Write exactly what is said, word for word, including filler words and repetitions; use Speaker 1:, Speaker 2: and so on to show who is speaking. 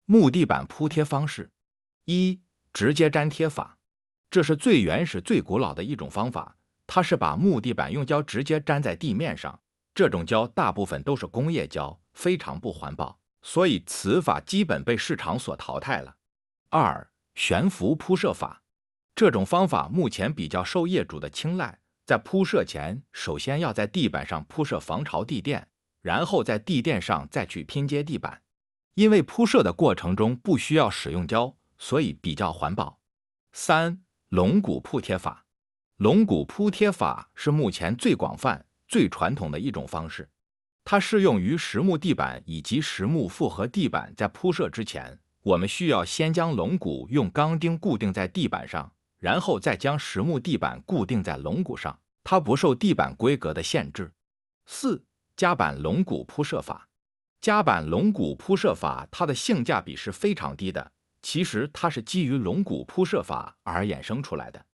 Speaker 1: 木地板铺贴方式：一、直接粘贴法，这是最原始、最古老的一种方法。它是把木地板用胶直接粘在地面上，这种胶大部分都是工业胶，非常不环保，所以此法基本被市场所淘汰了。二、悬浮铺设法，这种方法目前比较受业主的青睐。在铺设前，首先要在地板上铺设防潮地垫，然后在地垫上再去拼接地板。因为铺设的过程中不需要使用胶，所以比较环保。三、龙骨铺贴法。龙骨铺贴法是目前最广泛、最传统的一种方式，它适用于实木地板以及实木复合地板。在铺设之前，我们需要先将龙骨用钢钉固定在地板上，然后再将实木地板固定在龙骨上，它不受地板规格的限制。四、夹板龙骨铺设法。夹板龙骨铺设法它的性价比是非常低的，其实它是基于龙骨铺设法而衍生出来的。